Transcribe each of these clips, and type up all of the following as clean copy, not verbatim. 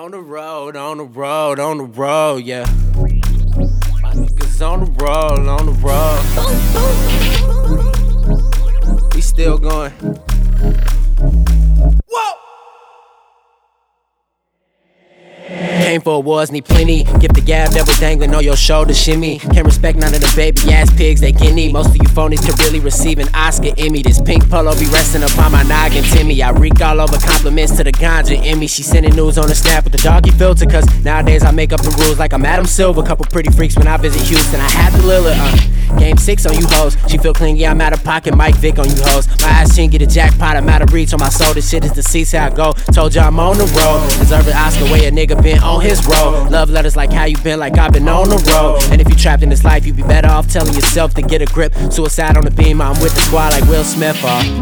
On the road, on the road, on the road, yeah. My niggas on the road. We still going. Came for awards, need plenty. Give the gab, never dangling on your shoulder, shimmy. Can't respect none of the baby ass pigs they guinea. Most of you phonies could really receive an Oscar Emmy. This pink polo be resting upon my noggin, Timmy. I reek all over compliments to the ganja in me. She sending news on the snap with the doggy filter, cause nowadays I make up the rules like I'm Adam Silver. Couple pretty freaks when I visit Houston, I had the Lillard, Game 6 on you hoes. She feel clingy, I'm out of pocket. Mike Vick on you hoes. My ass chin get a jackpot, I'm out of reach on my soul. This shit is deceased, how I go. Told you I'm on the road. Deserve an Oscar way a nigga been on his road. Love letters like how you been, like I've been on the road. And if you trapped in this life, you be better off telling yourself to get a grip. Suicide on the beam, I'm with the squad like Will Smith.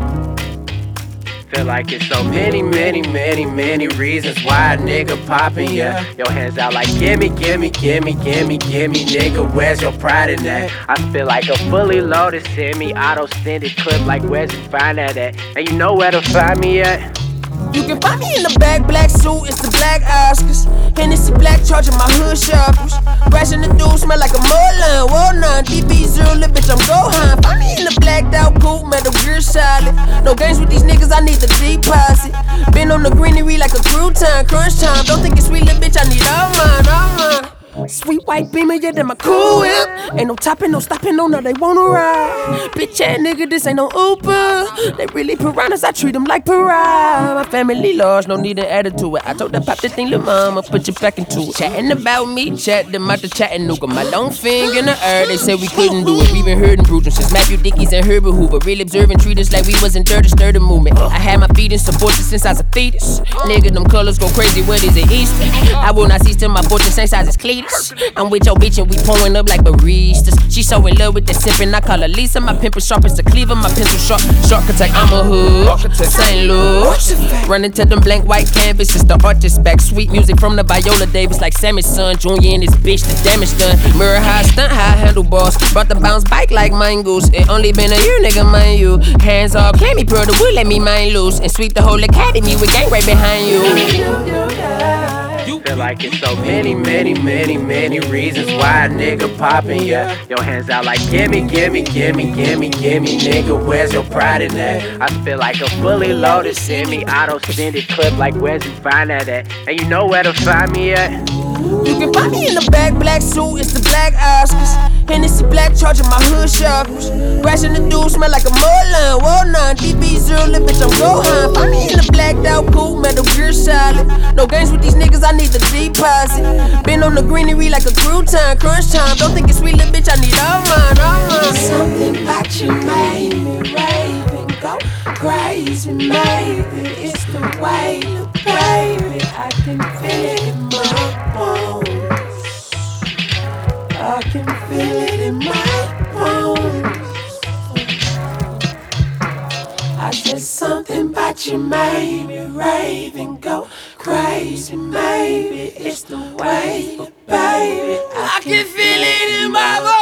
Feel like it's so many reasons why a nigga poppin', yeah. Your hands out like gimme, nigga, where's your pride in that? I feel like a fully loaded semi-auto extended clip, like where'd you find that at? And you know where to find me at? You can find me in the bag, black suit, it's the black Oscars. Hennessy black charging my hood shoppers. Crashing the dude, smell like a Mulan. Whoa, nah, DB0, little bitch, I'm Gohan. Find me in the blacked out coupe, metal gear solid. No games with these niggas, I need the deposit. Been on the greenery like a crouton, crunch time. Don't think it's sweet, little bitch, I need all mine. Sweet white beamer, yeah, that my cool whip. Ain't no topping, no stopping, no, they wanna ride. Bitch ass nigga, this ain't no Uber. They really piranhas, I treat them like pariah. My family large, no need to add it to it. I told that pop this thing, lil' mama, put you back into it. Chatting about me, chat them out the Chattanooga. My long finger in the air, they said we couldn't do it. We been hurting brutal since Matthew Dickies and Herbert Hoover. Real observing, treat us like we was in third movement. I had my feet in supported since I was a fetus. Nigga, them colors go crazy, what is it, Easter? I will not cease till my fortune same size as Cletus. I'm with your bitch and we pouring up like baristas. She so in love with the sippin', I call her Lisa. My pimple sharp as a cleaver, my pencil sharp. Architect, I'm a hood. St. Louis. Running to them blank white canvases, the artist back. Sweet music from the Viola Davis like Sammy's son. Junior and his bitch, the damage done. Mirror high, stunt high, handlebars. Brought the bounce bike like mangoes. It only been a year, nigga, mind you. Hands all clammy, pearl the wood, let me mind loose. And sweep the whole academy with gang right behind you. Feel like it's so many reasons why a nigga poppin', yeah. Your hands out like gimme, nigga, where's your pride in that? I feel like a fully loaded semi-auto extended clip, like where'd you find that at? And you know where to find me at? You can find me in the bag, black suit, it's the black Oscars. Hennessy black charging my hood shoppers. Crashing the dude, smell like a Mulan. Whoa, nah, DB0, little bitch, I'm Gohan. Find me in the blacked out coupe, metal gear solid. No games with these niggas, I need the deposit. Been on the greenery like a crouton, crunch time. Don't think it's sweet, little bitch, I need all mine. Something about you made me rave and go crazy, maybe it's the way you baby. I can feel it in my bones. I can feel it in my bones. I said something about you made me rave and go crazy, maybe it's the way, baby. I can feel it in my bones.